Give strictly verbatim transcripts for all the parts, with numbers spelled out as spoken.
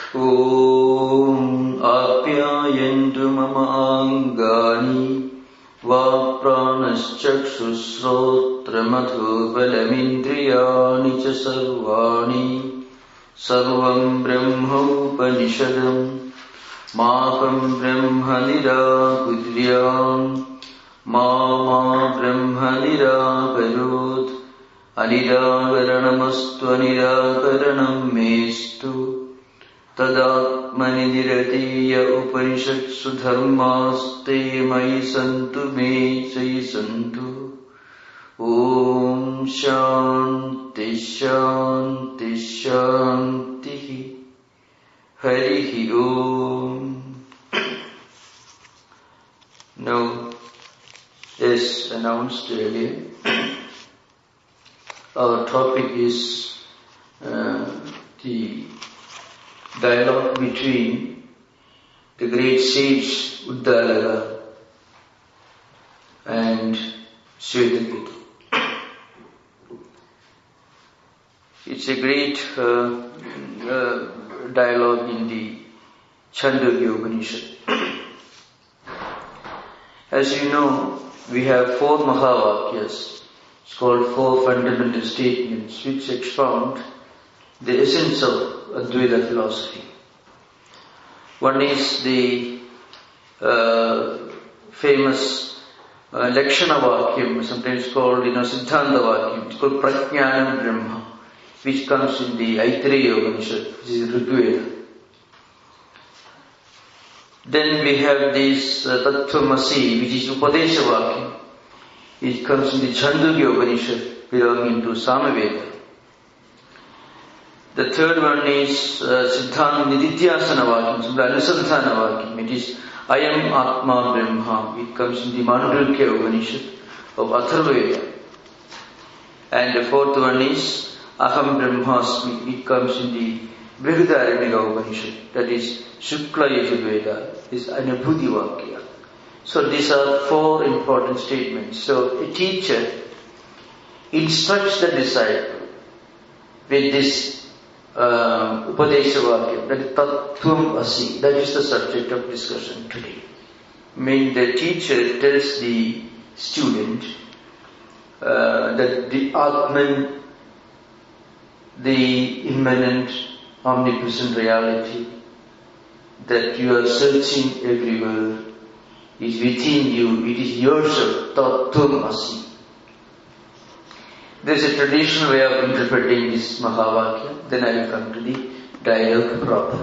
Om Apyayantu mama angani Vapranaschakshushrotramadhu balamindriyani cha sarvani Sarvam brahma upanishadam Maham brahma nirakudyam Mama brahma nirakarut Anirakaranamastu anirakaranam mestu Tadatmani niratiya upanishatsu dharmaste mayi santu me sayi santu Om Shanti Shanti Shanti Harihi Om. Now, as announced earlier, our topic is uh, the dialogue between the great sage Uddalaka and Shvetaketu. It's a great uh, uh, dialogue in the Chandogya Upanishad. As you know, we have four Mahavakyas. It's called four fundamental statements which expound the essence of Advaita philosophy. One is the uh, famous uh, Lakshana Vakyam, sometimes called, you know, Siddhanta Vakyam. It's called Prajnanam Brahma, which comes in the Aitareya Upanishad, which is Rigveda. Then we have this uh, Tattvamasi, which is Upadesha Vakyam. It comes in the Chandogya Upanishad, belonging to Samaveda. The third one is uh, Siddhanta Nididhyasana Vakyam, Anusandhana Vakyam. It is Ayam Atma Brahma. It comes in the Mandukya Upanishad of Atharvaveda. And the fourth one is Aham Brahmasmi. It comes in the Brihadaranyaka Upanishad. That is Shukla Yajurveda. Is Anubhuti Vakya. So these are four important statements. So a teacher instructs the disciple with this uh, Upadesha Vakya, that is Tattvam Asi. That is the subject of discussion today. I mean, the teacher tells the student uh, that the Atman, the immanent, omnipresent reality that you are searching everywhere is within you, it is yourself, Tattvam Asi. There is a traditional way of interpreting this Mahavakya, then I will come to the dialogue proper.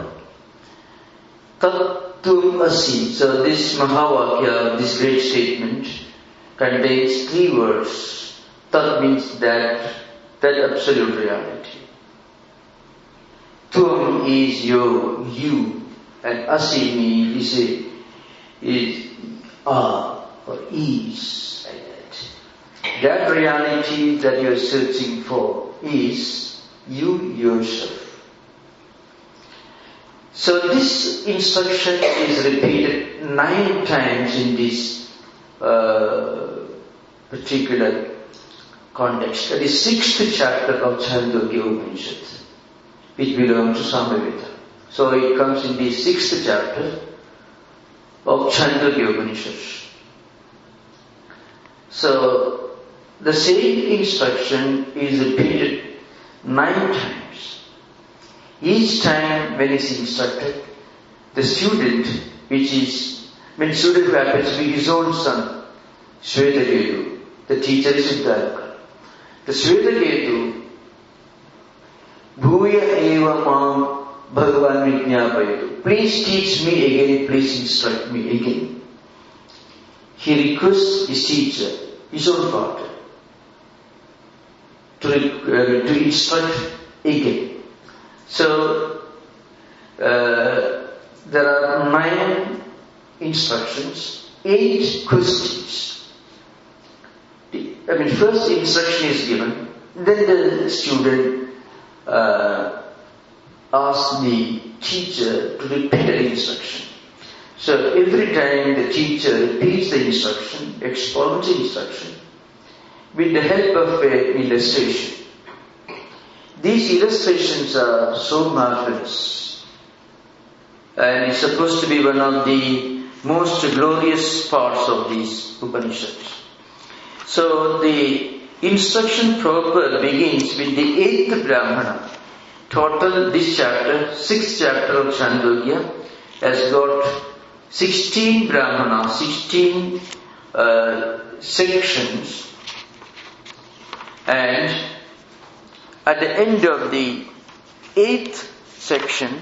Tattvam Asi. So this Mahavakya, this great statement, contains three words. Tat means that, that absolute reality. Tvam is your, you, and Asi means is a, is are or is, like that. That reality that you are searching for is you yourself. So this instruction is repeated nine times in this uh, particular context. That is sixth chapter of Chandogya Upanishad, which belongs to Samaveda. So it comes in the sixth chapter of Chandogya Upanishad. So the same instruction is repeated nine times. Each time when it's instructed, the student, which is, when student who happens to be his own son, Shvetaketu, the teacher is Uddalaka. The Shvetaketu, Bhuya eva mam Bhagavan Vijñāpayatu. Please teach me again, please instruct me again. He requests his teacher, his own father, to, uh, to instruct again. So, uh, there are nine instructions, eight questions. I mean, first instruction is given, then the student uh, asks the teacher to repeat the instruction. So every time the teacher repeats the instruction, expounds the instruction, with the help of an illustration. These illustrations are so marvelous and is supposed to be one of the most glorious parts of these Upanishads. So the instruction proper begins with the eighth Brahmana. Total, this chapter, sixth chapter of Chandogya, has got sixteen Brahmanas, sixteen uh, sections, and at the end of the eighth section,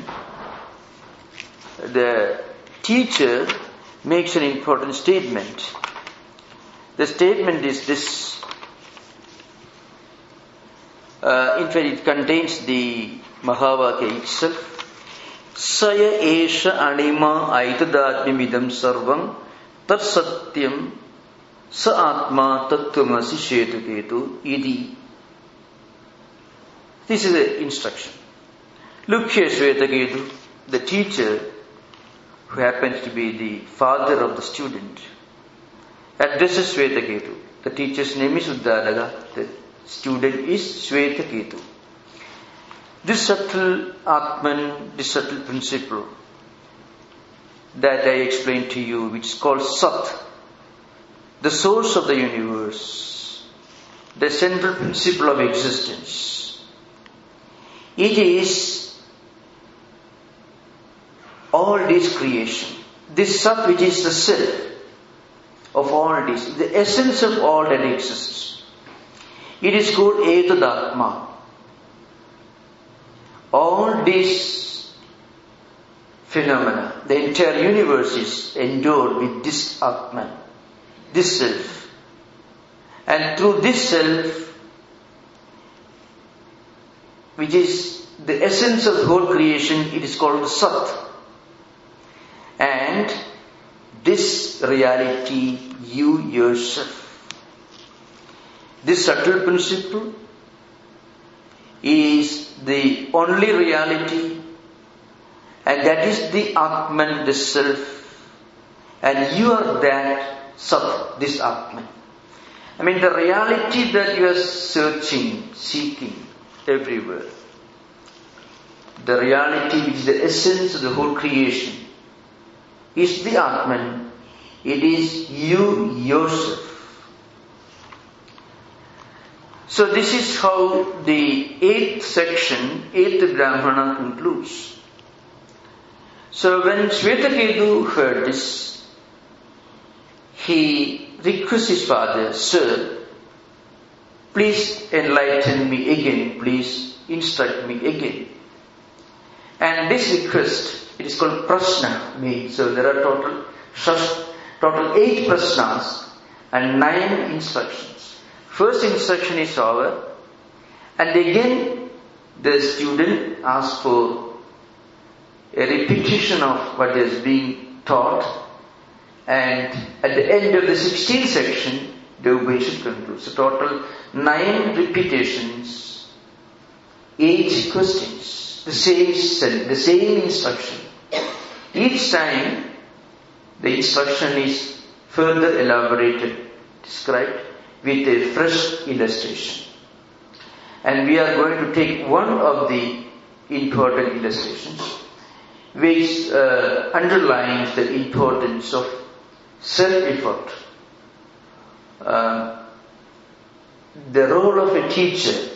the teacher makes an important statement. The statement is this. Uh, in fact, it contains the Mahavakya itself. Saya esha anima aitadadmimidam sarvam tat satyam sa atma tattvamasi shvetuketu idi. This is the instruction. Look here, Shvetaketu, the teacher, who happens to be the father of the student, addresses Shvetaketu. The teacher's name is Uddalaka. The student is Shvetaketu. This subtle Atman, this subtle principle that I explained to you, which is called Sat, the source of the universe, the central principle of existence. It is all this creation. This Sat, which is the self of all this, the essence of all that exists. It is called Etadatma. All these phenomena, the entire universe is endowed with this Atman, this self. And through this self, which is the essence of the whole creation, it is called Sat. And this reality, you yourself, this subtle principle is the only reality, and that is the Atman, the self, and you are that Sat, this Atman. I mean, the reality that you are searching, seeking everywhere, the reality which is the essence of the whole creation, is the Atman. It is you yourself. So this is how the eighth section, eighth Brahmana concludes. So when Shvetaketu heard this, he requests his father, Sir, please enlighten me again, please instruct me again. And this request, it is called prasna, me. So there are total, total eight prasnas and nine instructions. First instruction is over, and again the student asks for a repetition of what is being taught, and at the end of the sixteenth section, the Upanishad concludes. So total nine repetitions, eight questions, the same, the same instruction. Each time, the instruction is further elaborated, described, with a fresh illustration. And we are going to take one of the important illustrations which uh, underlines the importance of self-effort, uh, the role of a teacher,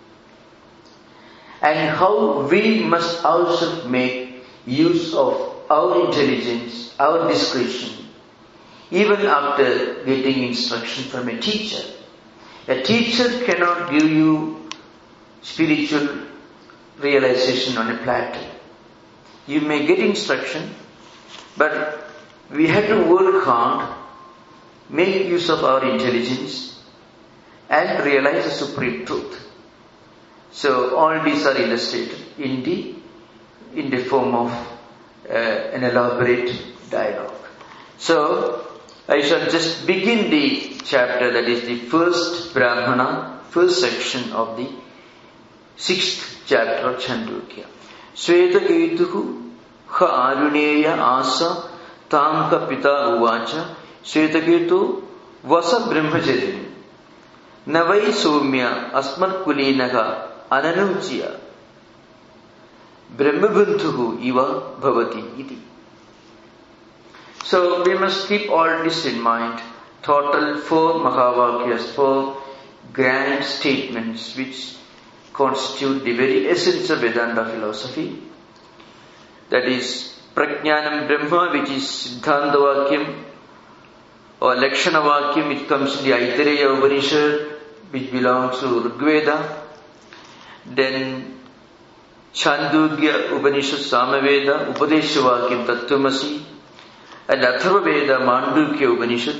and how we must also make use of our intelligence, our discretion, even after getting instruction from a teacher. A teacher cannot give you spiritual realization on a platter. You may get instruction, but we have to work hard, make use of our intelligence, and realize the supreme truth. So all these are illustrated in the in the form of uh, an elaborate dialogue. So I shall just begin the chapter, that is the first Brahmana, first section of the sixth chapter of Chandogya. Shvetaketuhu ha aruneya asa tam ka pita uvacha Shvetaketu vasa brahmacharim navai somya asmat kulinaga ananuchya Brahmabandhuhu iva bhavati iti. So we must keep all this in mind. Total four Mahavakyas, four grand statements which constitute the very essence of Vedanta philosophy. That is Prajnanam Brahma, which is Siddhanta Vakyam, or Lakshana Vakyam, which comes in the Aitareya Upanishad, which belongs to Rigveda. Then Chandogya Upanishad Samaveda, Upadesha Vakyam Tattvamasi, and Atharva Veda Mandukya Upanishad,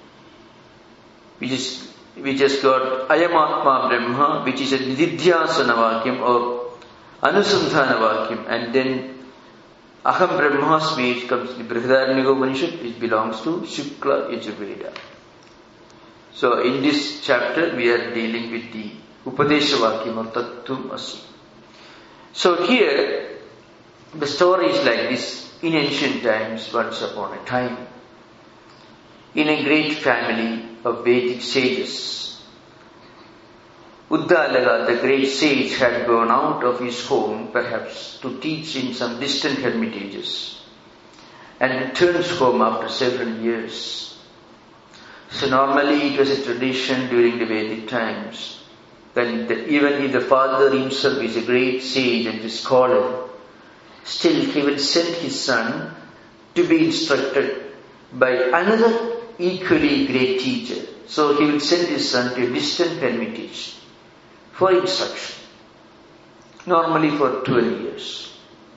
which is which has got Ayam Atma Brahma, which is a Nididhyasana Vakyam or Anusandhana Vakyam, and then Aham Brahmasmi, which comes in the Brihadaranyaka Upanishad, which belongs to Shukla Yajurveda. So in this chapter we are dealing with the Upadesha Vakyam or Tattvamasi. So here the story is like this. In ancient times, once upon a time, in a great family of Vedic sages, Uddalaka, the great sage, had gone out of his home, perhaps to teach in some distant hermitages, and returns home after several years. So normally it was a tradition during the Vedic times, when the, even if the father himself is a great sage and a scholar, still he will send his son to be instructed by another equally great teacher. So he will send his son to a distant hermitage for instruction, normally for twelve years.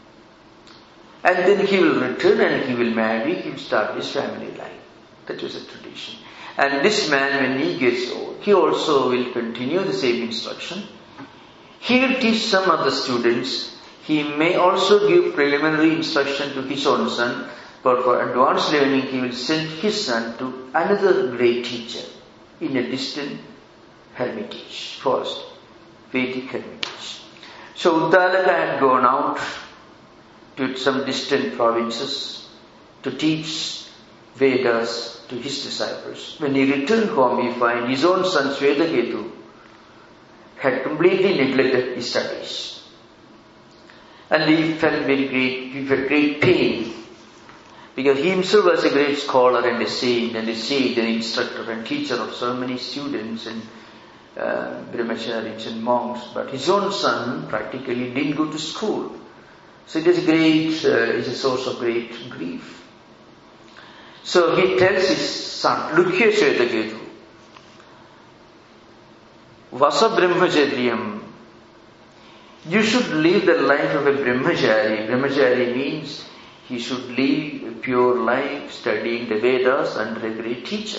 And then he will return and he will marry, he will start his family life. That was a tradition. And this man, when he gets old, he also will continue the same instruction. He will teach some of the students. He may also give preliminary instruction to his own son, but for advanced learning he will send his son to another great teacher in a distant hermitage, forest, Vedic hermitage. So Uddalaka had gone out to some distant provinces to teach Vedas to his disciples. When he returned home, he found his own son Swetaketu had completely neglected his studies. And he felt very great, he felt great pain, because he himself was a great scholar and a sage and a sage and instructor and teacher of so many students and uh, brahmacharis and monks. But his own son practically didn't go to school. So it is great, uh, it's a source of great grief. So he tells his son, look here Swetaketu, Vasa Brahmacharyam, you should live the life of a brahmachari. Brahmachari means he should live a pure life, studying the Vedas under a great teacher.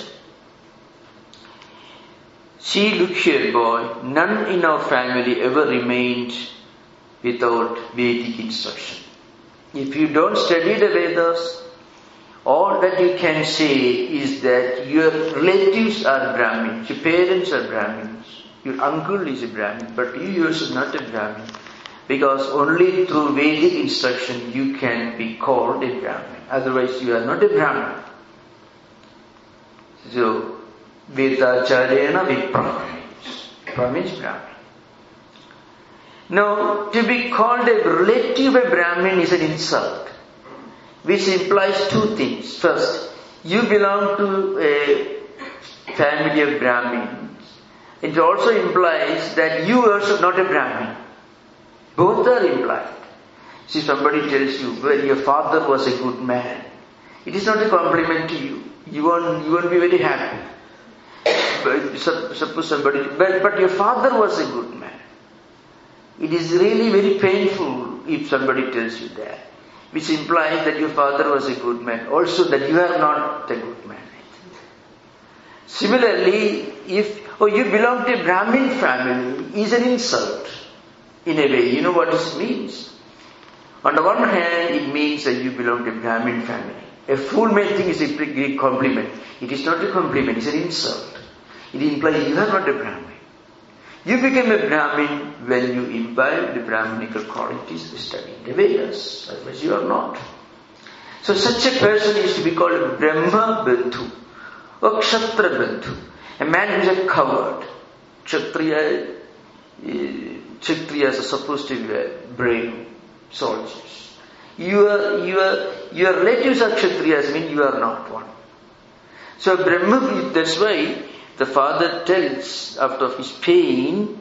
See, look here, boy, none in our family ever remained without Vedic instruction. If you don't study the Vedas, all that you can say is that your relatives are Brahmins, your parents are Brahmins. Your uncle is a Brahmin, but you yourself are not a Brahmin. Because only through Vedic instruction you can be called a Brahmin. Otherwise you are not a Brahmin. So, Vedacharyena viprahmins. Brahmins, Brahmin. Now, to be called a relative of a Brahmin is an insult, which implies two things. First, you belong to a family of Brahmins. It also implies that you are also not a Brahmin. Both are implied. See, somebody tells you, well, your father was a good man. It is not a compliment to you. You won't, you won't be very happy. But suppose somebody, but, but your father was a good man. It is really very painful if somebody tells you that, which implies that your father was a good man. Also that you are not a good man. Similarly, if oh, you belong to a Brahmin family, is an insult in a way. You know what this means? On the one hand, it means that you belong to a Brahmin family. A fool may think it's a great compliment. It is not a compliment, it's an insult. It implies you are not a Brahmin. You became a Brahmin when you imbibe the Brahminical qualities of studying the Vedas. Otherwise you are not. So such a person is to be called a Brahma Bandhu or Kshatra Bandhu. A man who is a coward. Kshatriya, uh, Kshatriyas are supposed to be brave. soldiers. Your, your, your relatives are Kshatriyas, mean you are not one. So Brahma, that's why the father tells after his pain,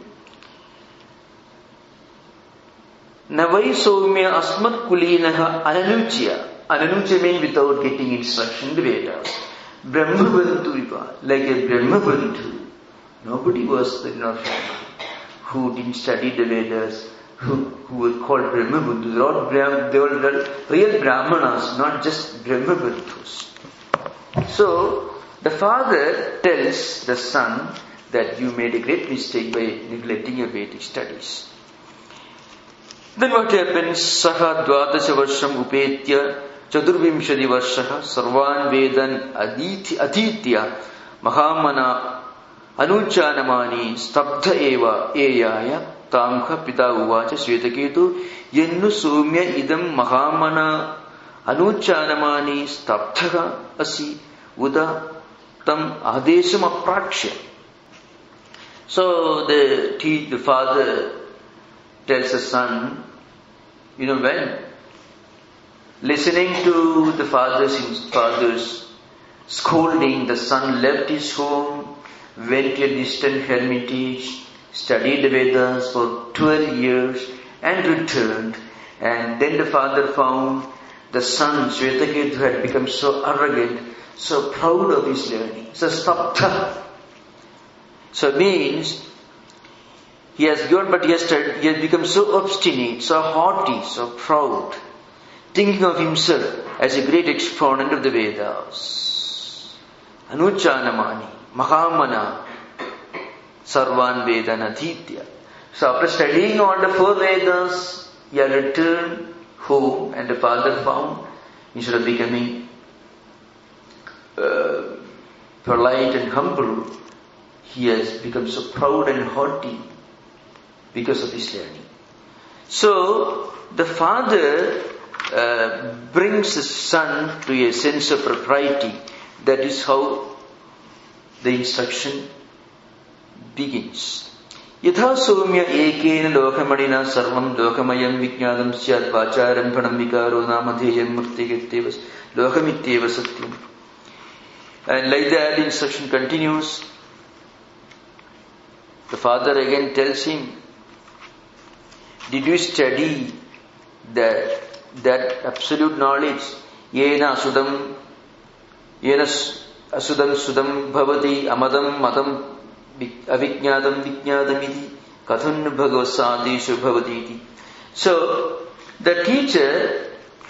Navai Soumya Asmat Kulinaha Ananuchya. Ananuchya means without getting instruction in the Vedas. Brahmabandhu, like a Brahmabandhu. Nobody was there in our family who didn't study the Vedas, who, who were called Brahmabandhu. They were all Brahm, they were real Brahmanas, not just Brahmabandhus. So, the father tells the son that you made a great mistake by neglecting your Vedic studies. Then what happens? Saha dvadasha varsham upetya chadurvimshadi varshaha sarvan vedan aditya mahamana anuchanamani stabdha eva eyaya tamkha pita uvacha Svetaketu yennu soumya idam mahamana anuchanamani stabdha asi uda tam adesham aprakshya. So the, the father tells the son, you know, when listening to the father's, father's scolding, the son left his home, went to a distant hermitage, studied the Vedas for twelve years and returned. And then the father found the son, Svetaketu, had become so arrogant, so proud of his learning. So stabdha. So it means he has gone, but he has, started, he has become so obstinate, so haughty, so proud, thinking of himself as a great exponent of the Vedas. Anuchanamani, Mahamana, Sarvan Vedanaditya. So after studying all the four Vedas, he had returned home, and the father found, instead of becoming uh, polite and humble, he has become so proud and haughty because of his learning. So, the father uh, brings his son to a sense of propriety. That is how the instruction begins. Yatha soumya ekena lokamadina sarvam lokamayam vijnadam syad vacharam pranam vikaro namadheyam murtigityevas lokamityeva satyam. And like that the instruction continues. The father again tells him, did you study that, that absolute knowledge? Yena asudam, yena asudam sudam bhavati amadam madam avijnadam vijnadamiti kathun bhagavasadeshu bhavati. So, the teacher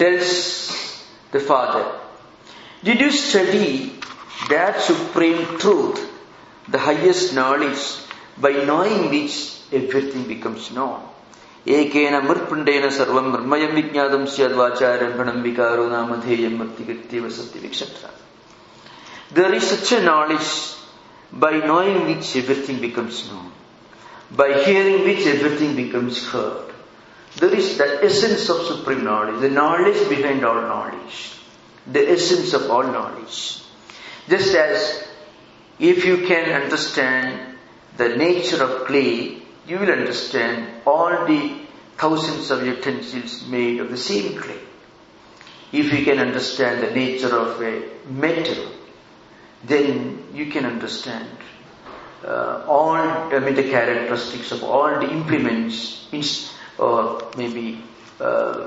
tells the father, did you study that supreme truth, the highest knowledge, by knowing which everything becomes known? Ekena murpundena sarvam brahmayam vijnadam syad vacharam pranam vikaro namadheyam murtigityeva satyam, et cetera. There is such a knowledge by knowing which everything becomes known, by hearing which everything becomes heard. There is the essence of supreme knowledge, the knowledge behind all knowledge, the essence of all knowledge. Just as if you can understand the nature of clay, you will understand all the thousands of utensils made of the same clay. If you can understand the nature of a metal, then you can understand uh, all, I mean, the characteristics of all the implements, or maybe uh,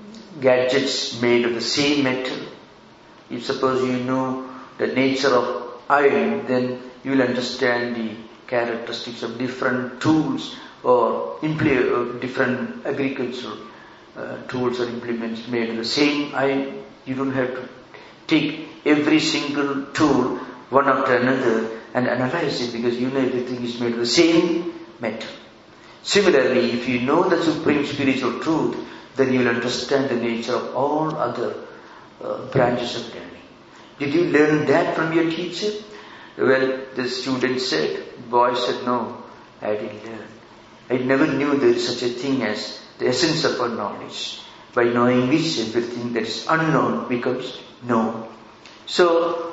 gadgets made of the same metal. If suppose you know the nature of iron, then you will understand the characteristics of different tools or impl- different agricultural uh, tools or implements made of the same iron. You don't have to take every single tool one after another and analyze it, because you know everything is made of the same metal. Similarly, if you know the supreme spiritual truth, then you will understand the nature of all other uh, branches of learning. Did you learn that from your teacher? Well, the student said, boy said, no, I didn't learn. I never knew there is such a thing as the essence of our knowledge, by knowing which everything that is unknown becomes known. So,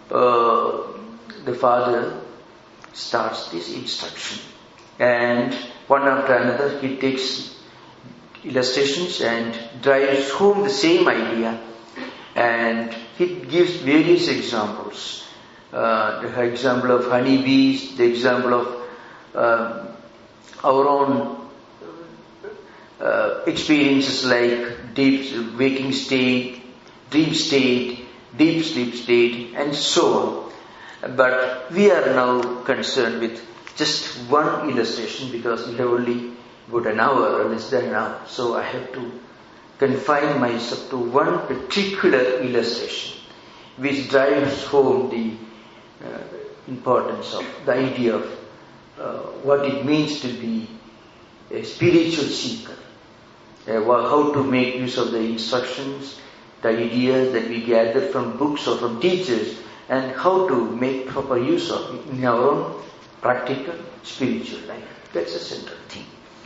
uh, the father starts this instruction, and one after another he takes illustrations and drives home the same idea, and he gives various examples. Uh, the example of honeybees, the example of uh, our own uh, experiences like deep waking state, dream state, deep sleep state, and so on. But we are now concerned with just one illustration because we have only about an hour or less than an hour. So I have to confine myself to one particular illustration which drives home the uh, importance of the idea of uh, what it means to be a spiritual seeker, uh, how to make use of the instructions, the ideas that we gather from books or from teachers, and how to make proper use of it in our own practical spiritual life. That's the central thing.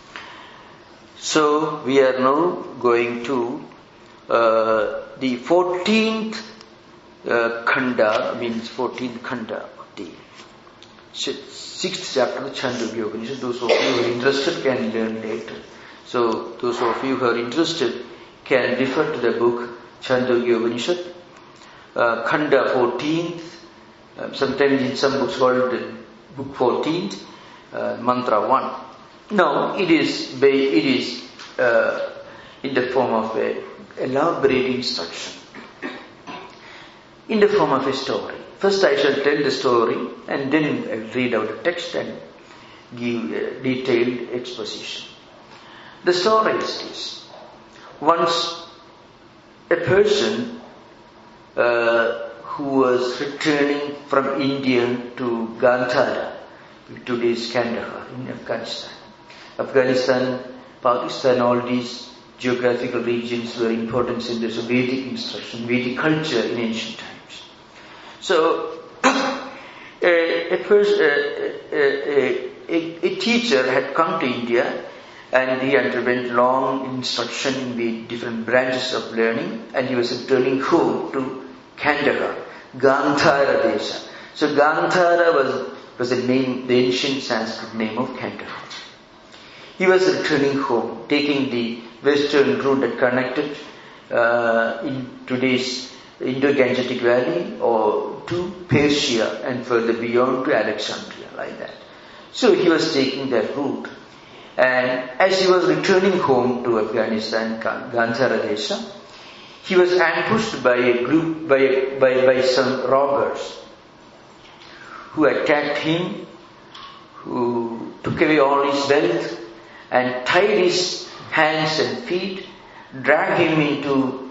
So we are now going to uh, the fourteenth uh, khanda, means fourteenth khanda of the sixth chapter of Chandogya Upanishad. Those of you who are interested can learn later. So those of you who are interested can refer to the book Chandogya Upanishad, uh, khanda fourteenth, uh, sometimes in some books called book fourteenth, uh, mantra one. Now it is it is uh, in the form of a elaborate instruction, in the form of a story. First I shall tell the story and then I'll read out the text and give a detailed exposition. The story is this. Once a person uh, who was returning from India to Gandhara, today's Kandahar in Afghanistan. Afghanistan, Pakistan, all these geographical regions were important centers of Vedic instruction, Vedic culture in ancient times. So, a, a, pers- a, a, a, a teacher had come to India and he underwent long instruction in the different branches of learning, and he was returning home to Kandahar, Gandhara Desha. So Gandhara was, was the name, the ancient Sanskrit name of Kandahar. He was returning home, taking the western route that connected uh, in today's Indo-Gangetic Valley or to Persia and further beyond to Alexandria, like that. So he was taking that route. And as he was returning home to Afghanistan, Gandhara Desha, he was ambushed by a group, by, by, by some robbers who attacked him, who took away all his wealth and tied his hands and feet, dragged him into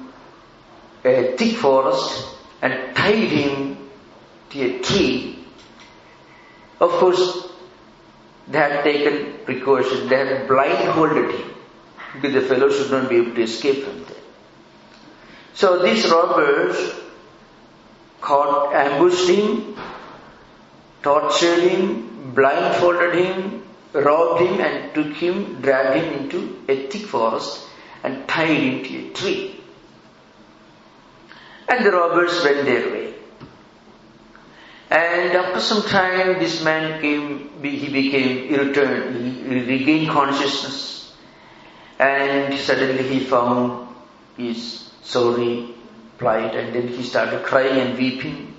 a thick forest and tied him to a tree. Of course, they had taken precautions, they had blindfolded him because the fellow should not be able to escape from there. So these robbers caught, ambushed him, tortured him, blindfolded him, robbed him and took him, dragged him into a thick forest and tied him to a tree. And the robbers went their way. And after some time, this man came, he became, he returned, he regained consciousness. And suddenly he found his sorry plight, and then he started crying and weeping.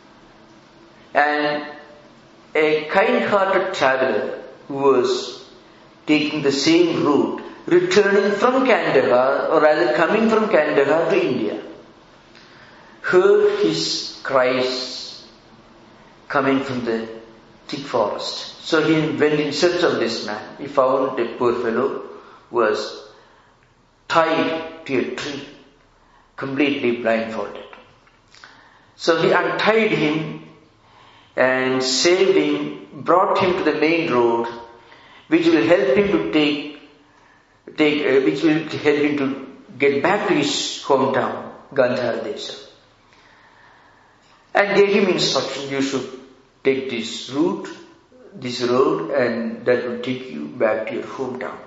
And a kind-hearted traveler who was taking the same route, returning from Kandahar, or rather coming from Kandahar to India, heard his cries coming from the thick forest. So he went in search of this man. He found the poor fellow was tied to a tree, completely blindfolded. So he untied him and saved him, brought him to the main road, which will help him to take, take uh, which will help him to get back to his hometown, Gandhara Desha. And gave him instruction, you should take this route, this road, and that will take you back to your hometown.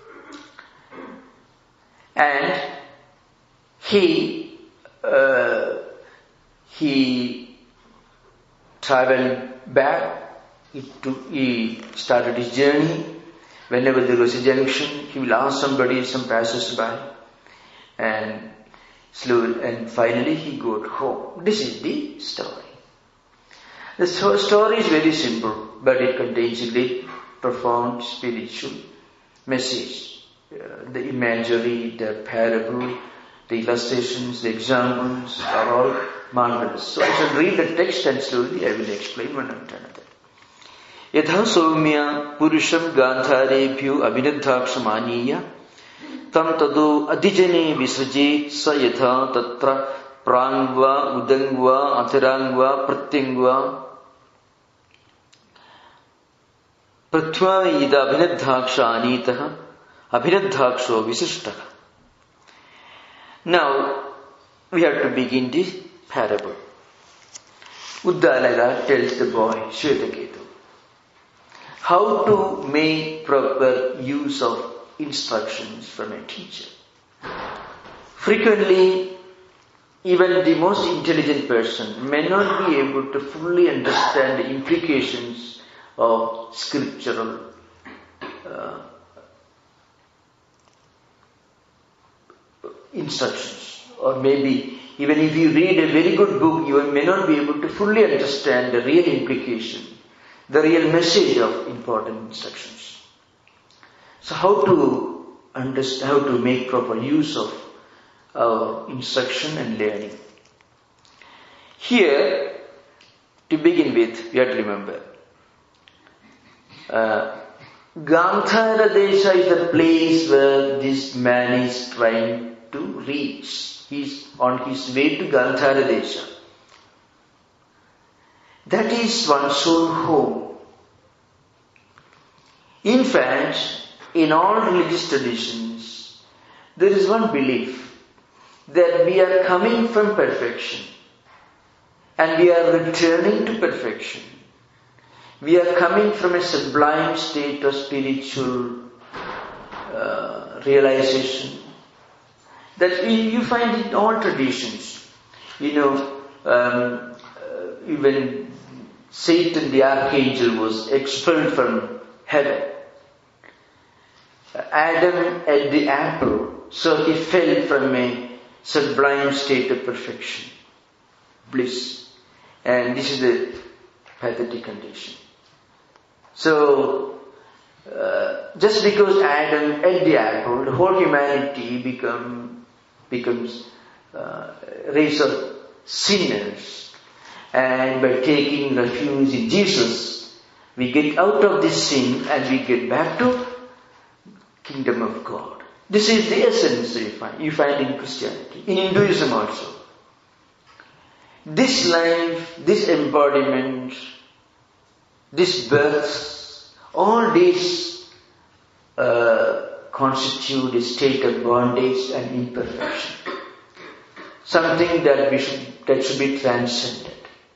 And he, uh, he traveled back, he, took, he started his journey, Whenever there was a junction, he will ask somebody, some passers-by, and slowly, and finally he got home. This is the story. The story is very simple, but it contains a great, profound spiritual message. Uh, the imagery, the parable, the illustrations, the examples are all marvelous. So I shall read the text and slowly I will explain one after another. Yatha soumya purusham gandharebhyo abhinadhakshamaniya tam tadu adhijane visraje sa yatha tatra prangva udangva athirangva pratyangva prathva ida abhinadhaksha anitaha abhinadhaksho visishtaha. Now we have to begin this parable. Uddalaka tells the boy Shvetaketu how to make proper use of instructions from a teacher. Frequently, even the most intelligent person may not be able to fully understand the implications of scriptural uh, instructions. Or maybe even if you read a very good book, you may not be able to fully understand the real implication, the real message of important instructions. So how to understand, how to make proper use of our instruction and learning. Here, to begin with, we have to remember, uh, Gandhara Desha is the place where this man is trying to reach. He is on his way to Gandhara Desha. That is one's own home. In fact, in all religious traditions, there is one belief that we are coming from perfection and we are returning to perfection. We are coming from a sublime state of spiritual uh, realization that we, you find in all traditions. You know, um, uh, even Satan the archangel was expelled from heaven. Adam ate the apple, so he fell from a sublime state of perfection, bliss. And this is the pathetic condition. So, uh, just because Adam ate the apple, the whole humanity become, becomes uh, a race of sinners. And by taking refuge in Jesus, we get out of this sin and we get back to kingdom of God. This is the essence you find, you find in Christianity, in Hinduism also. This life, this embodiment, this birth, all these uh, constitute a state of bondage and imperfection. Something that we should, that should be transcended.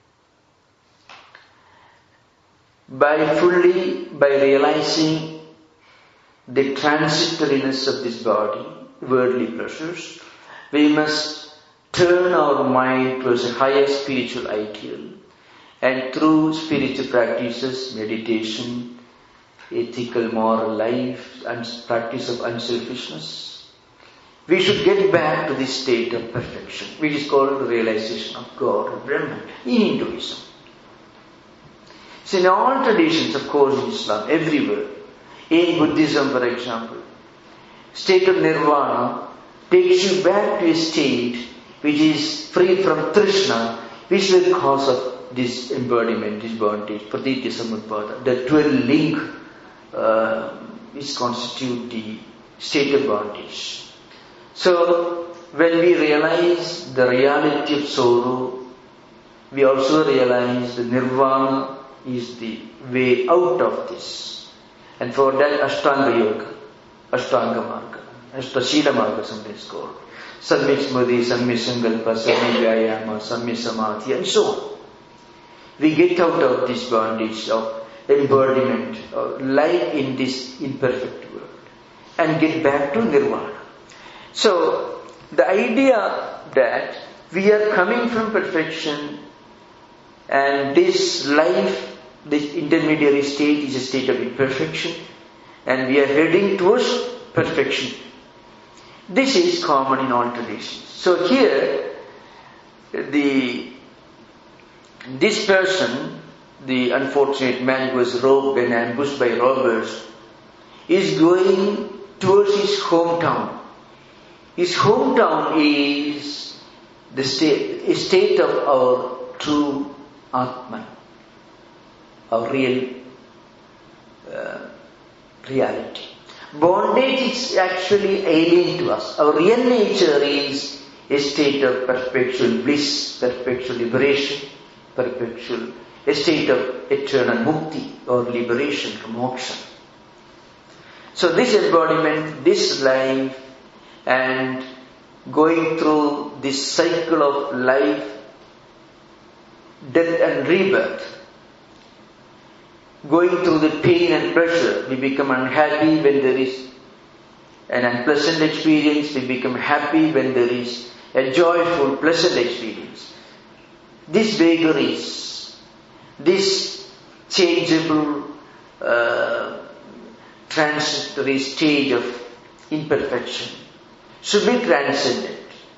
By fully, by realizing the transitoriness of this body, worldly pleasures, we must turn our mind towards a higher spiritual ideal, and through spiritual practices, meditation, ethical moral life, and practice of unselfishness, we should get back to this state of perfection, which is called the realization of God or Brahman in Hinduism. So in all traditions, of course, in Islam, everywhere, in Buddhism, for example, state of nirvana takes you back to a state which is free from trishna, which is the cause of this embodiment, this bondage, pratitya samutpada, the twelve link uh, which constitute the state of bondage. So, when we realize the reality of sorrow, we also realize the nirvana is the way out of this. And for that, Ashtanga Yoga, Ashtanga Marga, Ashtashila Marga sometimes called. Samyak Smriti, Samyak Sankalpa, Samyak Vyayama, Samyak Samadhi, and so on. We get out of this bondage of embodiment, of life in this imperfect world, and get back to nirvana. So, the idea that we are coming from perfection and this life, this intermediary state is a state of imperfection, and we are heading towards perfection. This is common in all traditions. So here, the this person, the unfortunate man who was robbed and ambushed by robbers, is going towards his hometown. His hometown is the state, a state of our true Atman, our real uh, reality. Bondage is actually alien to us. Our real nature is a state of perpetual bliss, perpetual liberation, perpetual, a state of eternal mukti or liberation from moksha. So this embodiment, this life, and going through this cycle of life, death and rebirth, going through the pain and pressure, we become unhappy when there is an unpleasant experience, we become happy when there is a joyful, pleasant experience. These vagaries, this changeable, uh, transitory stage of imperfection should be transcended.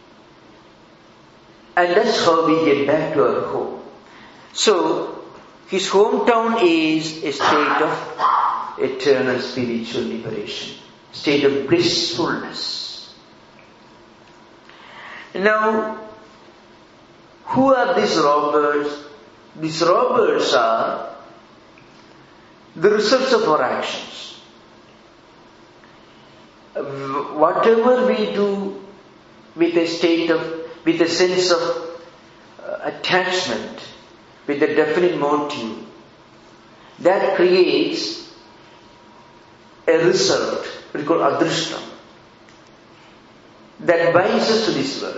And that's how we get back to our home. So, his hometown is a state of eternal spiritual liberation, state of blissfulness. Now, who are these robbers? These robbers are the results of our actions. Whatever we do with a state of, with a sense of uh, attachment, with a definite motive, that creates a result, we call adrishtam, that binds us to this world.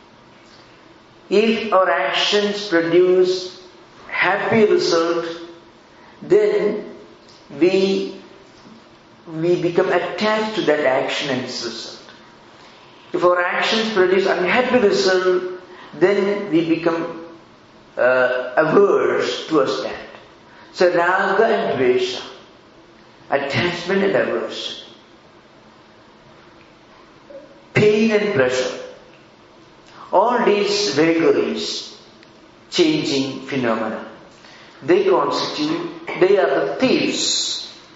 If our actions produce happy result, then we we become attached to that action and its result. If our actions produce unhappy result, then we become uh, averse towards that. So raga and dvesha, attachment and aversion, pain and pleasure, all these vagaries, changing phenomena, they constitute, they are the thieves.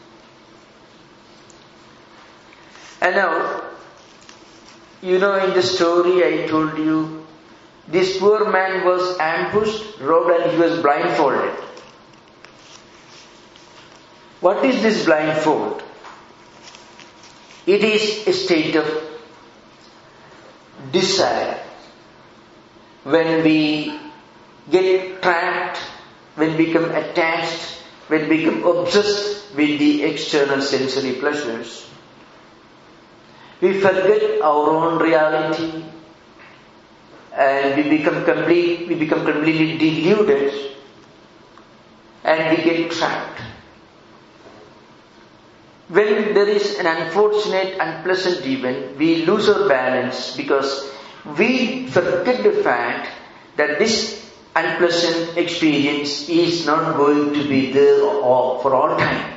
And now, you know, in the story I told you, this poor man was ambushed, robbed, and he was blindfolded. What is this blindfold? It is a state of desire. When we get trapped, when we become attached, when we become obsessed with the external sensory pleasures, we forget our own reality and we become complete, we become completely deluded and we get trapped. When there is an unfortunate, unpleasant event, we lose our balance because we forget the fact that this unpleasant experience is not going to be there for all time.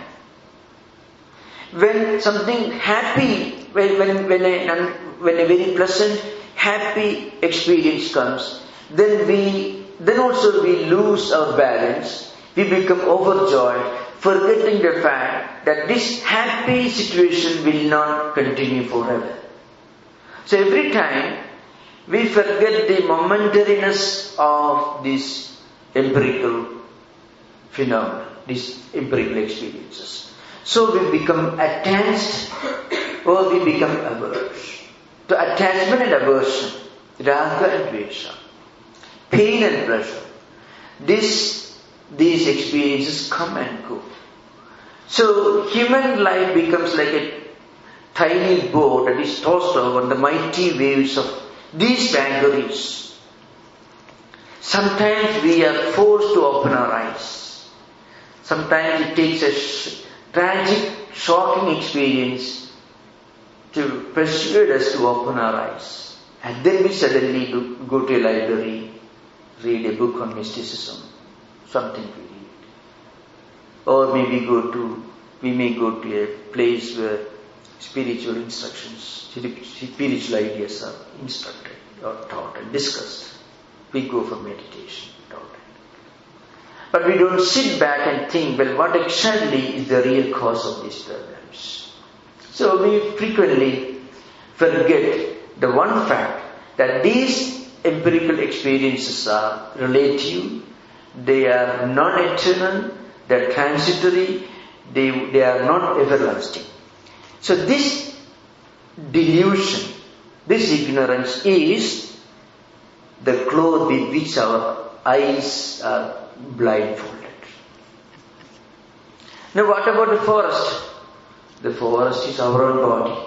When something happy, when, when, when, a, when a very pleasant, happy experience comes, then we, then also we lose our balance, we become overjoyed, forgetting the fact that this happy situation will not continue forever. So every time we forget the momentariness of this empirical phenomena, these empirical experiences. So we become attached or we become averse. To attachment and aversion, raga and dvesha, pain and pleasure, this, these experiences come and go. So human life becomes like a tiny boat that is tossed over the mighty waves of these vagaries. Sometimes we are forced to open our eyes. Sometimes it takes a sh- tragic, shocking experience to persuade us to open our eyes. And then we suddenly do, go to a library, read a book on mysticism, something we read. Or maybe go to we may go to a place where spiritual instructions, spiritual ideas are instructed or taught and discussed. We go for meditation, taught. But we don't sit back and think, well, what exactly is the real cause of these problems? So we frequently forget the one fact that these empirical experiences are relative, they are non-eternal, they are transitory, they, they are not everlasting. So this delusion, this ignorance is the cloth with which our eyes are blindfolded. Now what about the forest? The forest is our own body.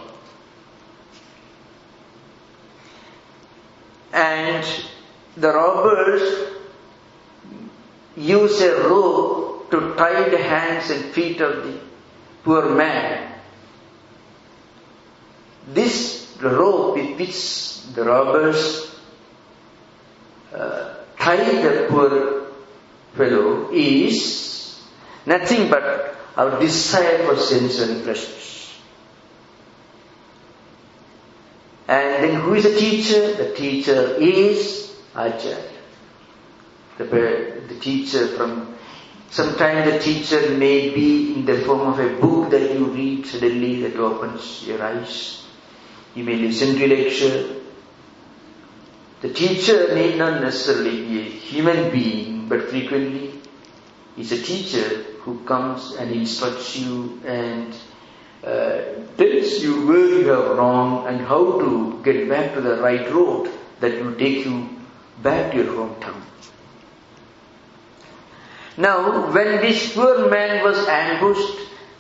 And the robbers use a rope to tie the hands and feet of the poor man. This rope with which the robbers uh, tie the poor fellow is nothing but our desire for sensual pleasures. And then who is the teacher? The teacher is Acharya. The, the teacher from, sometimes the teacher may be in the form of a book that you read, suddenly that opens your eyes. You may listen to a lecture. The teacher need not necessarily be a human being, but frequently is a teacher who comes and instructs you and uh, tells you where you have wrong and how to get back to the right road that will take you back to your hometown. Now, when this poor man was ambushed,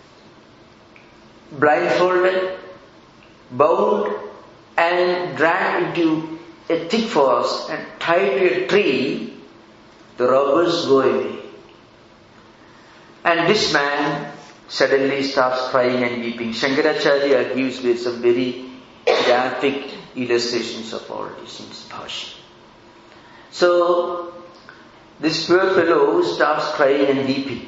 blindfolded, bound and dragged into a thick forest and tied to a tree, the robbers go away. And this man suddenly starts crying and weeping. Shankaracharya gives me some very graphic illustrations of all this in his Bhashya. So, this poor fellow starts crying and weeping.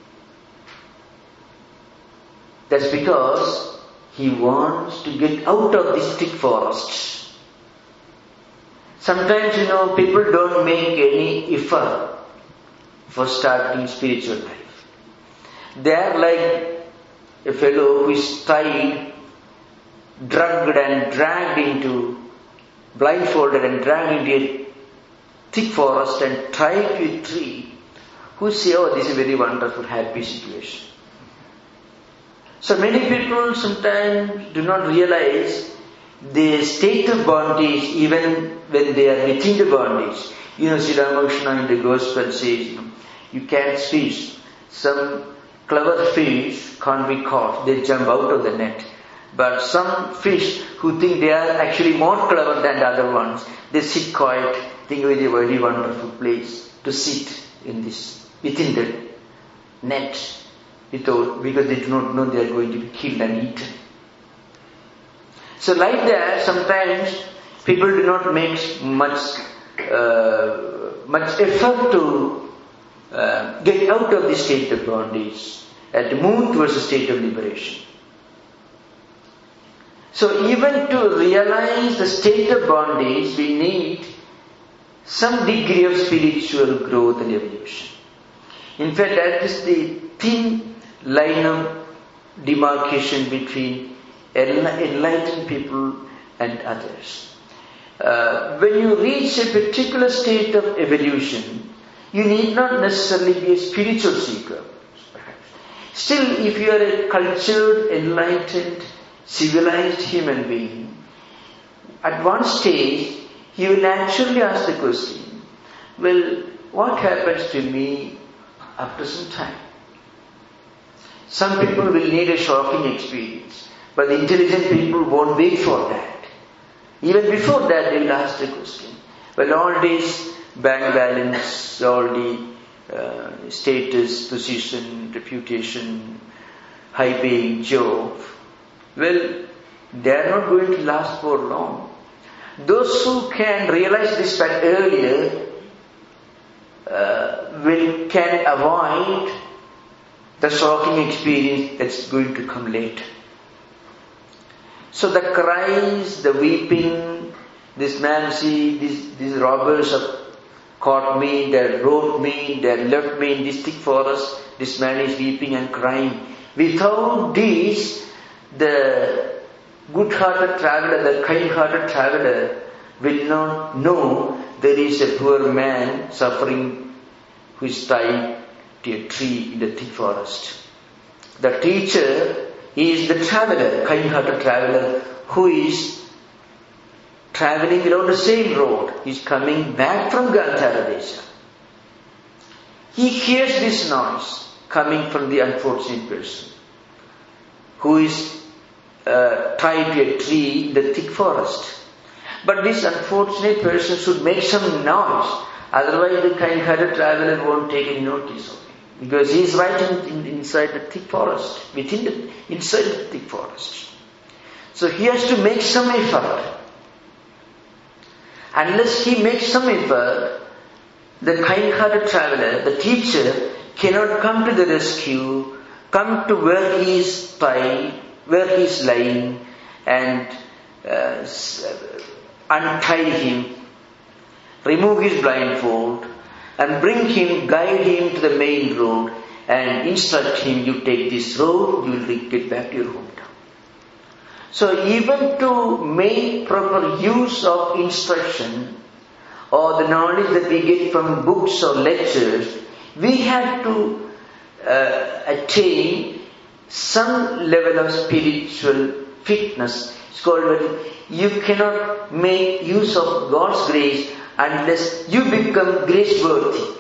That's because he wants to get out of this thick forest. Sometimes, you know, people don't make any effort for starting spiritual life. They are like a fellow who is tied, drugged and dragged into, blindfolded and dragged into a thick forest and tied to a tree, who say, oh, this is a very wonderful, happy situation. So many people sometimes do not realize the state of bondage even when they are within the bondage. You know, Sri Ramakrishna in the Gospel says, you know, you catch fish. Some clever fish can't be caught. They jump out of the net. But some fish who think they are actually more clever than the other ones, they sit quiet, think it is a very wonderful place to sit in this, within the net, without, because they do not know they are going to be killed and eaten. So like that, sometimes people do not make much, uh, much effort to uh, get out of this state of bondage and to move towards a state of liberation. So even to realize the state of bondage, we need some degree of spiritual growth and evolution. In fact, that is the thin line of demarcation between enlightened people and others. Uh, when you reach a particular state of evolution, you need not necessarily be a spiritual seeker, perhaps. Still, if you are a cultured, enlightened, civilized human being, at one stage, you will naturally ask the question, well, what happens to me after some time? Some people will need a shocking experience, but the intelligent people won't wait for that. Even before that, they will ask the question. Well, all this bank balance, all the uh, status, position, reputation, high-paying job, well, they are not going to last for long. Those who can realize this fact earlier uh, will can avoid the shocking experience that's going to come later. So the cries, the weeping, this man, see, these, these robbers have caught me, they rode me, they left me in this thick forest. This man is weeping and crying. Without this, the good-hearted traveler, the kind-hearted traveler will not know there is a poor man suffering who is tied to a tree in the thick forest. The teacher is the traveler, kind-hearted traveler, who is traveling along the same road. He is coming back from Gandhara Desha. He hears this noise coming from the unfortunate person who is uh, tied to a tree in the thick forest. But this unfortunate person should make some noise, otherwise the kind-hearted traveler won't take any notice of him. Because he is right in, in, inside the thick forest, within the, inside the thick forest. So he has to make some effort. Unless he makes some effort, the kind-hearted traveler, the teacher, cannot come to the rescue, come to where he is tied, where he is lying, and uh, untie him, remove his blindfold, and bring him, guide him to the main road, and instruct him, you take this road, you will get back to your hometown. So even to make proper use of instruction, or the knowledge that we get from books or lectures, we have to uh, attain some level of spiritual fitness. It's called, you cannot make use of God's grace unless you become grace-worthy.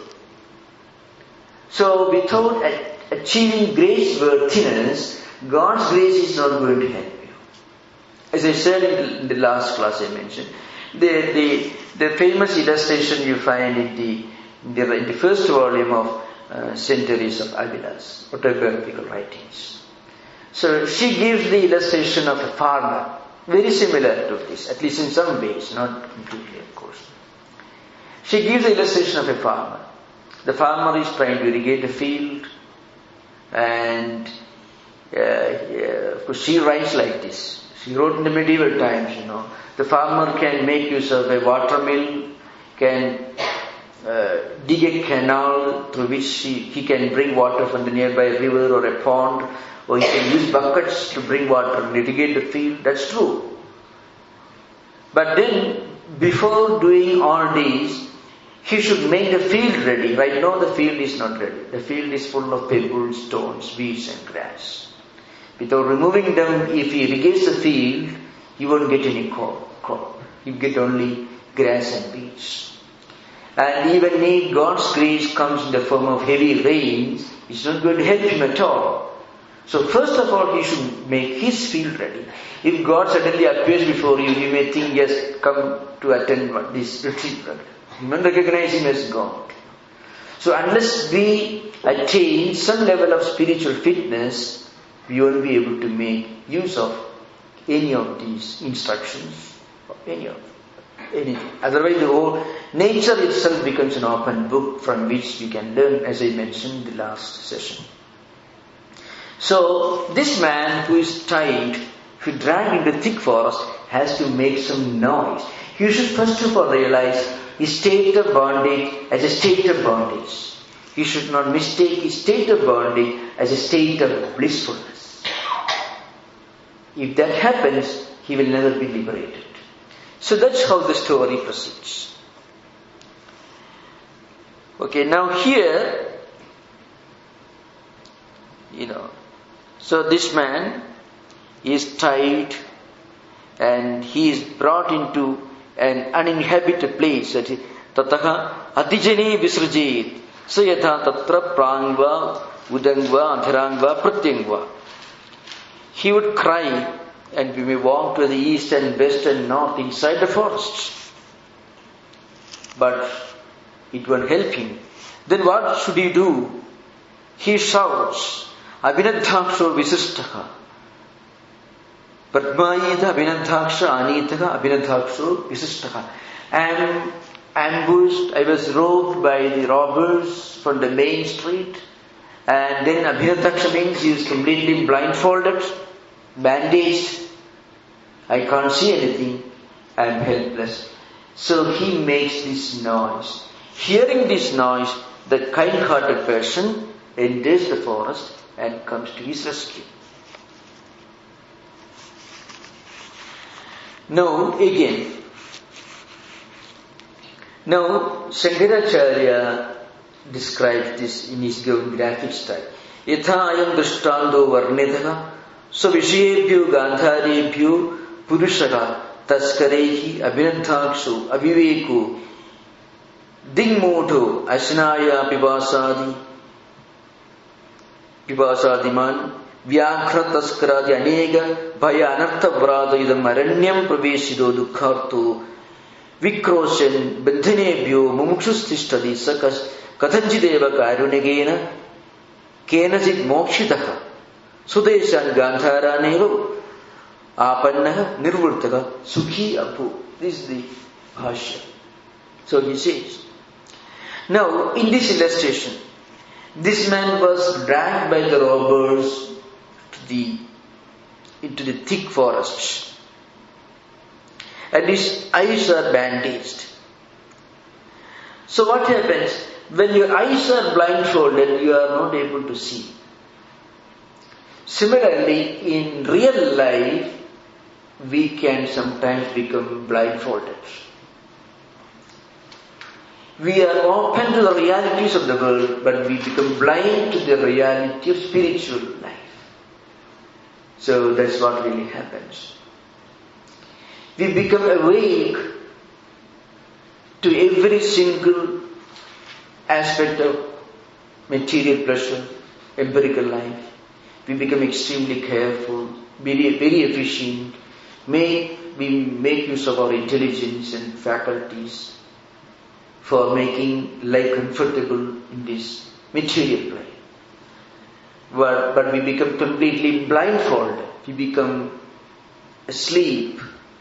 So without achieving grace-worthiness, God's grace is not going to help you. As I said in the last class I mentioned, the, the, the famous illustration you find in the, in the, in the first volume of uh, Centuries of Avilas, autobiographical writings. So she gives the illustration of a farmer, very similar to this, at least in some ways, not completely of course. She gives the illustration of a farmer. The farmer is trying to irrigate the field, and uh, yeah, of course she writes like this. She wrote in the medieval times, you know. The farmer can make use of a water mill, can uh, dig a canal through which he, he can bring water from the nearby river or a pond, or he can use buckets to bring water and irrigate the field. That's true. But then, before doing all these, he should make the field ready. Right now the field is not ready. The field is full of pebbles, stones, weeds and grass. Without removing them, if he irrigates the field, he won't get any crop. He will get only grass and weeds. And even if God's grace comes in the form of heavy rains, it's not going to help him at all. So first of all, he should make his field ready. If God suddenly appears before you, you may think he has come to attend this retreat. You won't recognize him as God. So unless we attain some level of spiritual fitness, we won't be able to make use of any of these instructions, or any of anything. Otherwise the whole nature itself becomes an open book from which we can learn, as I mentioned in the last session. So this man who is tied, who dragged into thick forest, has to make some noise. You should first of all realize his state of bondage as a state of bondage. You should not mistake his state of bondage as a state of blissfulness. If that happens, he will never be liberated. So that's how the story proceeds. Okay, now here, you know, so this man is tied and he is brought into an uninhabited place. Tataha adijani visrujit sayatha tatra prangva udangva adharangva pratyangva. He would cry, and we may walk to the east and west and north inside the forests. But it won't help him. Then what should he do? He shouts, Abhinadhaksho visistaka. Padmayita Abhinadhaksha Anitaka Abhinadhaksho visistaka. I am ambushed, I was robbed by the robbers from the main street. And then Abhinataksha means he is completely blindfolded, bandaged. I can't see anything. I am helpless. So he makes this noise. Hearing this noise, the kind-hearted person enters the forest and comes to his rescue. Now again, now Shankaracharya describes this in his graphic style. Yatha ayam drishtando varnitaha savishayebhyo gandharebhyo purushaka taskarehi abhinantakshu aviveku dingmoto asnaya pibasadi pibasadiman vyaghra taskaradi anega bhaya anartha vrada idam aranyam praveshido dukkharto vikroshan bandhanebhyo mumukshusthishtadi sakas kathanchideva karunegena kenachit mokshitaha sudeshan gandharaneva apannaha nirvurtaka sukhi apu. This is the bhashya. So he says. Now, in this illustration, this man was dragged by the robbers to the, into the thick forest. And his eyes are bandaged. So what happens? When your eyes are blindfolded, you are not able to see. Similarly, in real life, we can sometimes become blindfolded. We are open to the realities of the world, but we become blind to the reality of spiritual life. So that's what really happens. We become awake to every single aspect of material pleasure, empirical life. We become extremely careful, very, very efficient. May we make use of our intelligence and faculties for making life comfortable in this material plane. But, but we become completely blindfolded. We become asleep,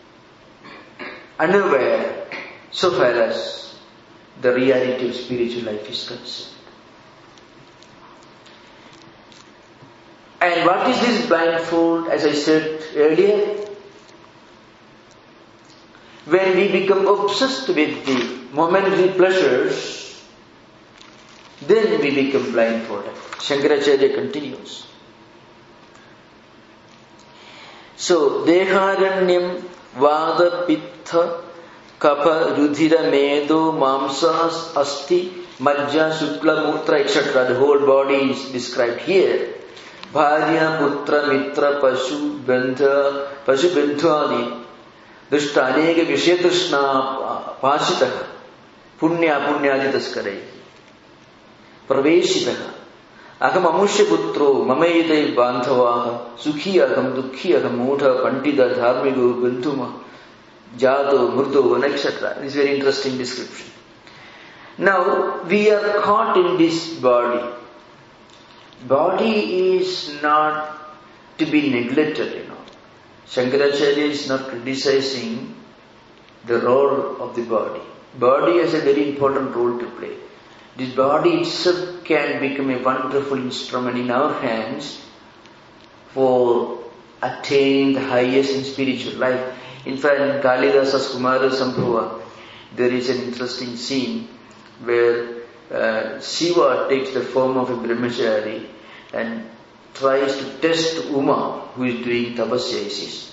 unaware, so far as the reality of spiritual life is concerned. And what is this blindfold? As I said earlier, when we become obsessed with the momentary pleasures, then we become blindfolded. Shankaracharya continues. So, deharanyam vada pittha kapha rudhira medo mamsa asti majja sukla mutra et cetera. The whole body is described here. Bharya putra mitra pashu bandha pashu bandhvadi दुष्ट अनेक विषय तृष्णा पाशितः पुण्य पुण्यादि तस्करैः प्रवेशितः अहम अमुष्य पुत्रो ममैते बान्धवाः सुखी अहम दुःखी अहम मूढ़ पंडित धार्मिको बन्धुमा जातो मृदो et cetera. This is very interesting description. Now we are caught in this body. Body is not to be neglected, you know. Shankaracharya is not criticizing the role of the body. Body has a very important role to play. This body itself can become a wonderful instrument in our hands for attaining the highest in spiritual life. In fact, in Kalidasa's Kumara Sambhava, there is an interesting scene where uh, Shiva takes the form of a brahmachari and tries to test Uma, who is doing tapasya. He says,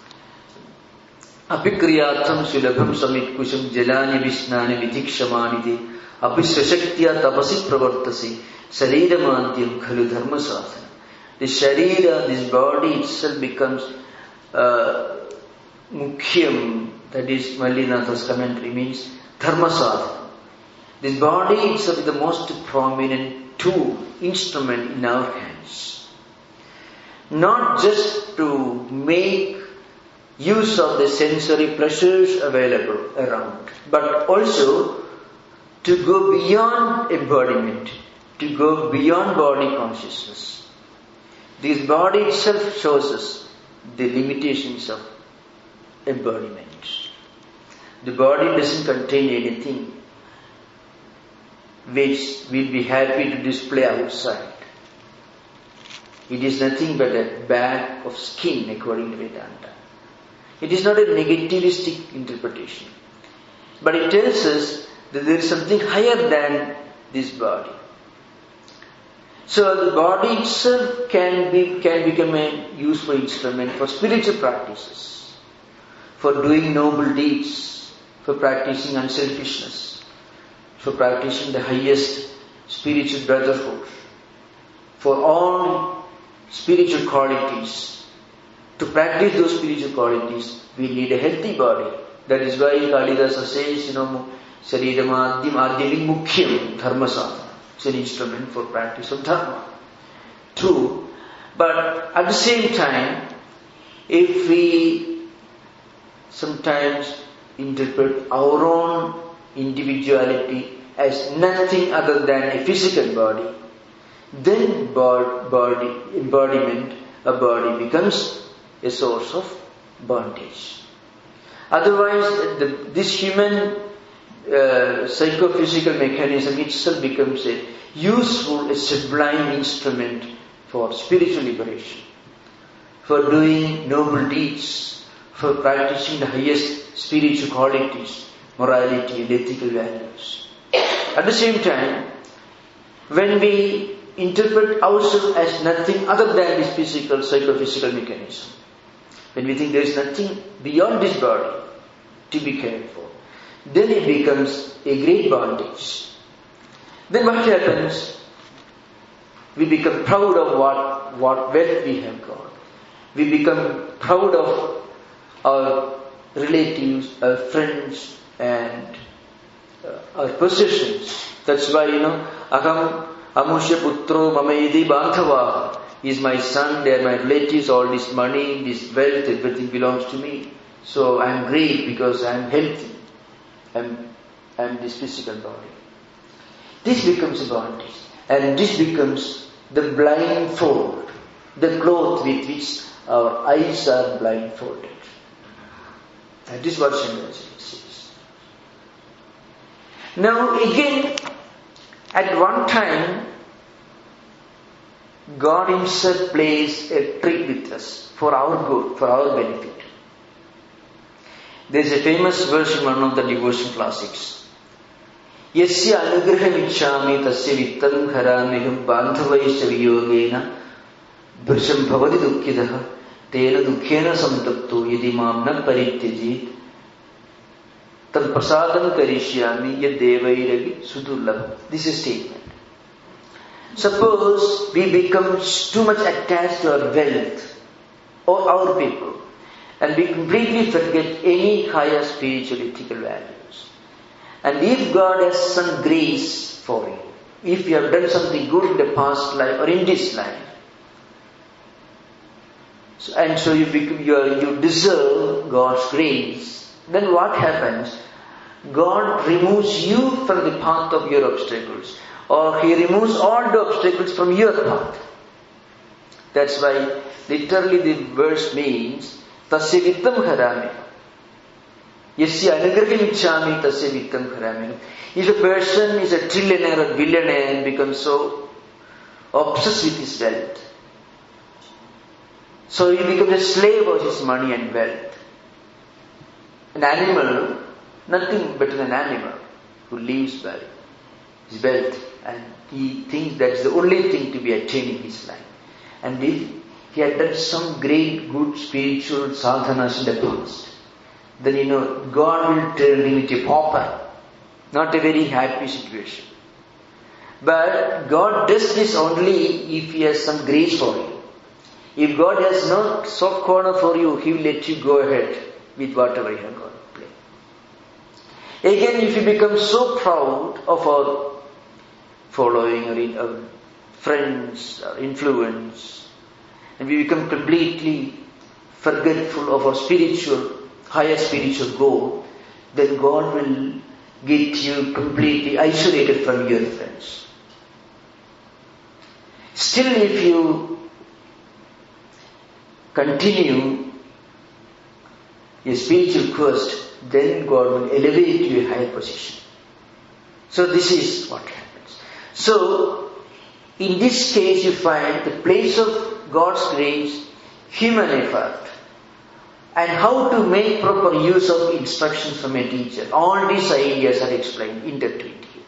Apikriyatham sulabham samitkusham jalani vishnani vidhikshamanide apisvashaktya tapasi pravartasi sariramantyam khalu dharma sadhana. The sharira, this body itself becomes uh, mukhyam, that is Mallinatha's commentary, means dharma sadhana. This body itself is the most prominent tool, instrument in our hands. Not just to make use of the sensory pleasures available around, but also to go beyond embodiment, to go beyond body consciousness. This body itself shows us the limitations of embodiment. The body doesn't contain anything which we'll be happy to display outside. It is nothing but a bag of skin according to Vedanta. It is not a negativistic interpretation. But it tells us that there is something higher than this body. So the body itself can be can become a useful instrument for spiritual practices, for doing noble deeds, for practicing unselfishness, for practicing the highest spiritual brotherhood, for all spiritual qualities. To practice those spiritual qualities, we need a healthy body. That is why Kalidasa says, you know, Sariram Adhyam Adhyamik Mukhyam Dharma Sadhana. It's an instrument for practice of Dharma. True. But at the same time, if we sometimes interpret our own individuality as nothing other than a physical body, then body, embodiment, a body becomes a source of bondage. Otherwise, the, this human uh, psychophysical mechanism itself becomes a useful, a sublime instrument for spiritual liberation, for doing noble deeds, for practicing the highest spiritual qualities, morality and ethical values. At the same time, when we interpret ourselves as nothing other than this physical, psychophysical mechanism, when we think there is nothing beyond this body to be cared for, then it becomes a great bondage. Then what happens? We become proud of what, what wealth we have got. We become proud of our relatives, our friends, and uh, our possessions. That's why, you know, Aham Amusya Putro Mamayidi Bandhava is my son, they are my relatives, all this money, this wealth, everything belongs to me. So I am great because I am healthy. I am, I am this physical body. This becomes a bondage. And this becomes the blindfold, the cloth with which our eyes are blindfolded. That is what Shankaracharya says. Now again, at one time, God Himself plays a trick with us for our good, for our benefit. There is a famous verse in one of the devotion classics. Yasya anugraham ichchami tasya vittam haramiham bandhavaisya viyogena bhrisham bhavati dukkhidah tena dukkhena samtapto yadi mam na parityajit tam prasadam karishyami yad devairagi sudurlabham. This is a statement. Suppose we become too much attached to our wealth or our people, and we completely forget any higher spiritual ethical values. And if God has some grace for you, if you have done something good in the past life or in this life, so, and so you become, you, are, you deserve God's grace, then what happens? God removes you from the path of your obstacles, or He removes all the obstacles from your path. That's why literally the verse means tasya vittam harami. Yasya anugraham ichchami tasya vittam harami. If a person is a trillionaire or billionaire and becomes so obsessed with his wealth, so he becomes a slave of his money and wealth. An animal, nothing but an animal who lives by his wealth, and he thinks that's the only thing to be attained in his life. And if he had done some great good spiritual sadhanas in the past, then you know God will turn him into a pauper. Not a very happy situation. But God does this only if He has some grace for you. If God has no soft corner for you, He will let you go ahead with whatever you have got to play. Again, if you become so proud of our following or in our friends, our influence, and we become completely forgetful of our spiritual, higher spiritual goal, then God will get you completely isolated from your friends. Still, if you continue your spiritual quest, then God will elevate you to a higher position. So this is what happens. So, in this case you find the place of God's grace, human effort, and how to make proper use of instructions from a teacher. All these ideas are explained, intertwined here.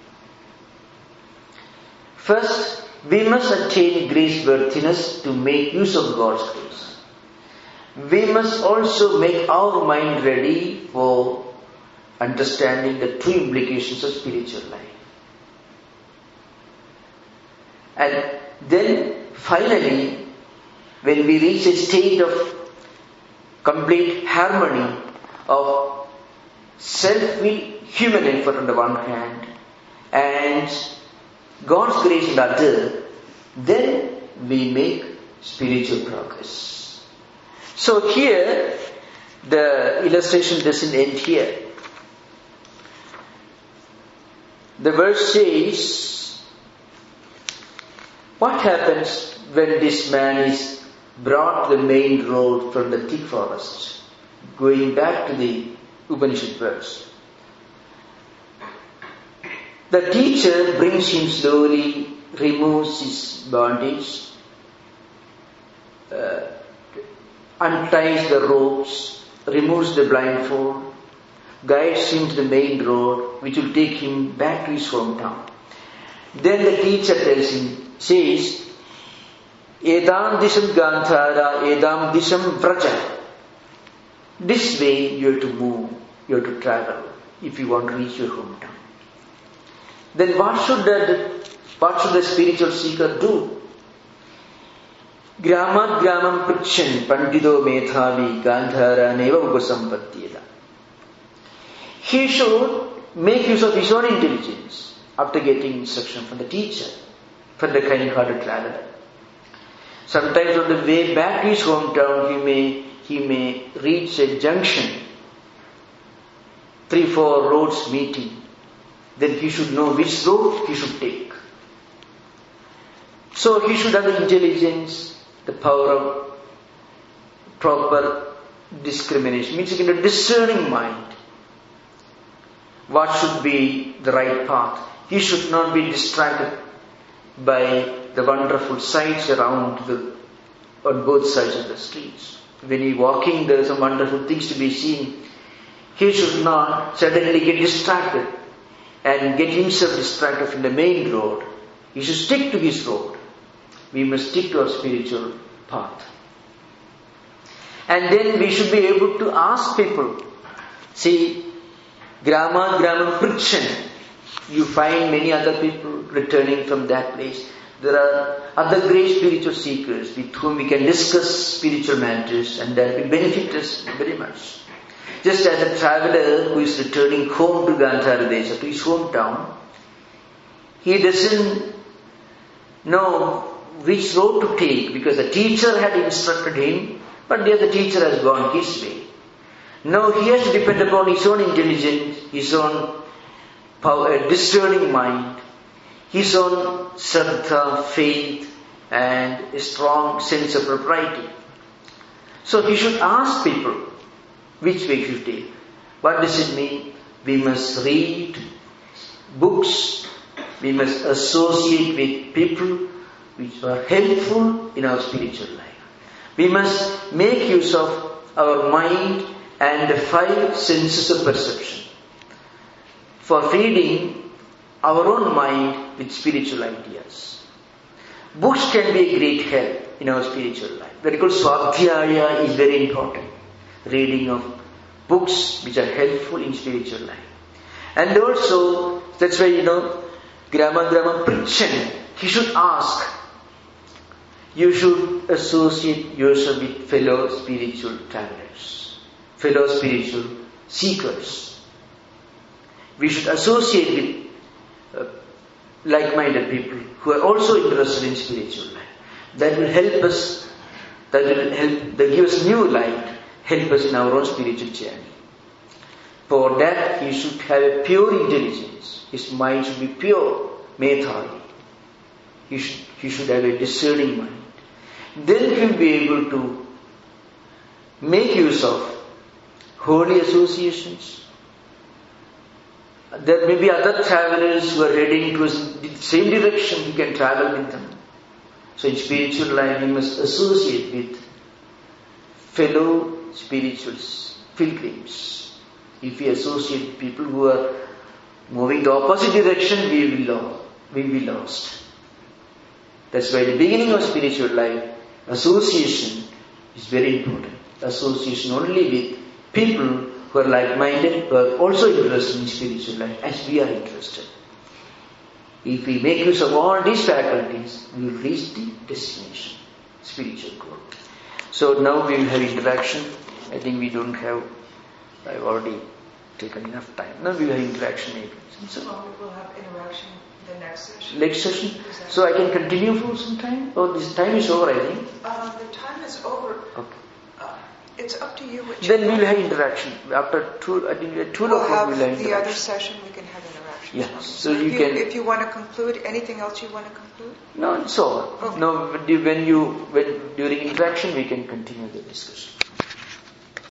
First, we must attain grace-worthiness to make use of God's grace. We must also make our mind ready for understanding the true implications of spiritual life. And then finally, when we reach a state of complete harmony of self-will, human effort on the one hand, and God's grace on the other, then we make spiritual progress. So here, the illustration doesn't end here. The verse says, what happens when this man is brought to the main road from the thick forest? Going back to the Upanishad verse. The teacher brings him slowly, removes his bondage, uh, unties the ropes, removes the blindfold, guides him to the main road, which will take him back to his hometown. Then the teacher tells him, says, Edam disham Gandhara, Edam disham Vraja. This way you have to move, you have to travel, if you want to reach your hometown. Then what should the, what should the spiritual seeker do? Gramat gramam prichan pandido methavi Gandhara neva upasampatyeda. He should make use of his own intelligence after getting instruction from the teacher, from the kind-hearted traveler. Sometimes on the way back to his hometown, he may, he may reach a junction, three, four roads meeting. Then he should know which road he should take. So he should have the intelligence, the power of proper discrimination, means in a discerning mind. What should be the right path? He should not be distracted by the wonderful sights around the, on both sides of the streets. When he walking, there are some wonderful things to be seen. He should not suddenly get distracted and get himself distracted from the main road. He should stick to his road. We must stick to our spiritual path. And then we should be able to ask people. See, Grama Gramam Prichan. You find many other people returning from that place. There are other great spiritual seekers with whom we can discuss spiritual matters, and that will benefit us very much. Just as a traveler who is returning home to Gandhara Desha, to his hometown, he doesn't know which road to take because the teacher had instructed him, but the other teacher has gone his way. Now he has to depend upon his own intelligence, his own power, discerning mind, his own saddha, faith, and a strong sense of propriety. So he should ask people which way to take. What does it mean? We must read books, we must associate with people which are helpful in our spiritual life. We must make use of our mind and the five senses of perception for feeding our own mind with spiritual ideas. Books can be a great help in our spiritual life. Very good. Swadhyaya is very important. Reading of books which are helpful in spiritual life. And also, that's why, you know, Grama Grama Prichan, he should ask. You should associate yourself with fellow spiritual travelers, fellow spiritual seekers. We should associate with uh, like-minded people who are also interested in spiritual life. That will help us, that will help, that give us new light, help us in our own spiritual journey. For that, he should have a pure intelligence. His mind should be pure, methali. He should, he should have a discerning mind. Then he will be able to make use of holy associations. There may be other travelers who are heading towards the same direction. He can travel with them. So in spiritual life, we must associate with fellow spirituals, pilgrims. If we associate with people who are moving the opposite direction, we will lo- we will be lost. That's why the beginning of spiritual life, association is very important. Association only with people who are like-minded, who are also interested in spiritual life, as we are interested. If we make use of all these faculties, we will reach the destination, spiritual goal. So now we will have interaction. I think we don't have, I've already taken enough time. Now we will have interaction maybe. So, well, we will have interaction in the next session. Next session? So I can continue for some time? Or this time is over, I think? Um, the time is over. Okay. Uh, it's up to you. Which Then we will have interaction. After two, I think at two we'll o'clock we will have have the interaction. other session, we can have interaction. Yeah. So if you, you can... If you want to conclude, anything else you want to conclude? No, it's over. Okay. No, when you, when, when during interaction we can continue the discussion.